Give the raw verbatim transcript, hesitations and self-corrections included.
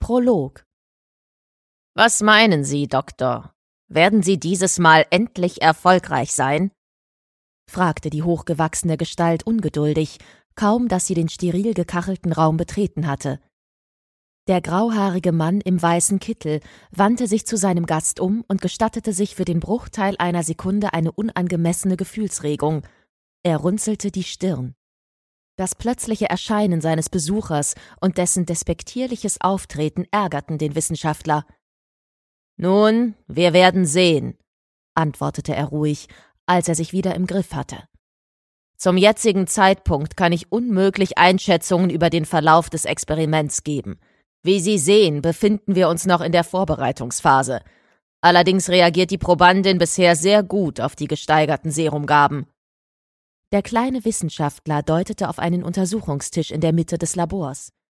Prolog. »Was meinen Sie, Doktor? Werden Sie dieses Mal endlich erfolgreich sein?« fragte die hochgewachsene Gestalt ungeduldig, kaum dass sie den steril gekachelten Raum betreten hatte. Der grauhaarige Mann im weißen Kittel wandte sich zu seinem Gast um und gestattete sich für den Bruchteil einer Sekunde eine unangemessene Gefühlsregung. Er runzelte die Stirn. Das plötzliche Erscheinen seines Besuchers und dessen despektierliches Auftreten ärgerten den Wissenschaftler. »Nun, wir werden sehen«, antwortete er ruhig, als er sich wieder im Griff hatte. »Zum jetzigen Zeitpunkt kann ich unmöglich Einschätzungen über den Verlauf des Experiments geben. Wie Sie sehen, befinden wir uns noch in der Vorbereitungsphase. Allerdings reagiert die Probandin bisher sehr gut auf die gesteigerten Serumgaben.« Der kleine Wissenschaftler deutete auf einen Untersuchungstisch in der Mitte des Labors.